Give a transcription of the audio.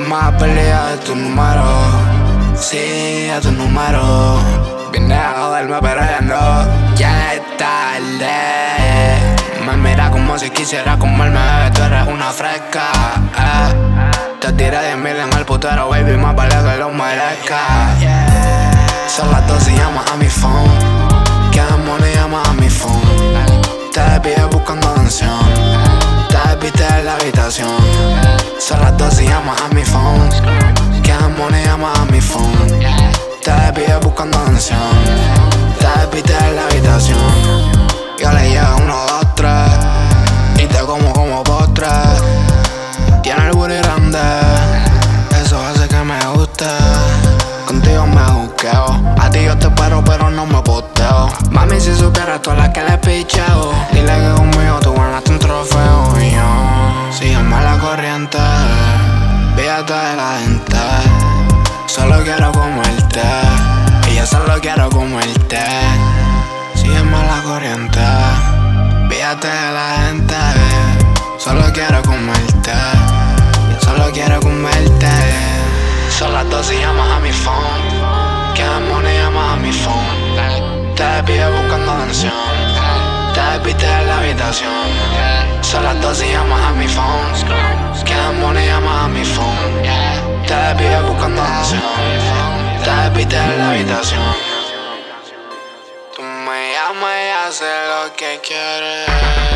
más pelea de tu número. Sí, a tu número. Vine a joderme pero ya no. Ya es tarde. Me mira como si quisiera comerme, bebé, tú eres una fresca. Te tiré 10,000 en el putero, baby, más vale que lo merezca. Son las 12 y llama a mi phone. Que money llama a mi phone. Te pide buscando atención. Te viste en la habitación. Son las 12 y llama a mi phone. Que money llama a mi phone. Te pide buscando atención. Te viste en la habitación. Yo le llevo 1, 2, 3 y te como postre. Tiene el booty grande, eso hace que me guste. Contigo me juqueo, a ti yo te espero pero no me posteo. Mami, si supieras todas las que le picheo, dile que conmigo tú ganaste un trofeo. Y yo, sígueme la corriente, fíjate de la gente. Solo quiero comerte, y yo solo quiero comerte. Sígueme la corriente, fíjate de la gente. Solo quiero comerte, yo solo quiero comerte. Son las 12 y llamas a mi phone. Que money llama a mi phone. Te pide buscando atención. Te viste en la habitación. Son las 12 y llamas a mi phone. Que money llama a mi phone. Te pide buscando atención. Te viste en la habitación. Tú me llamas y haces lo que quieres.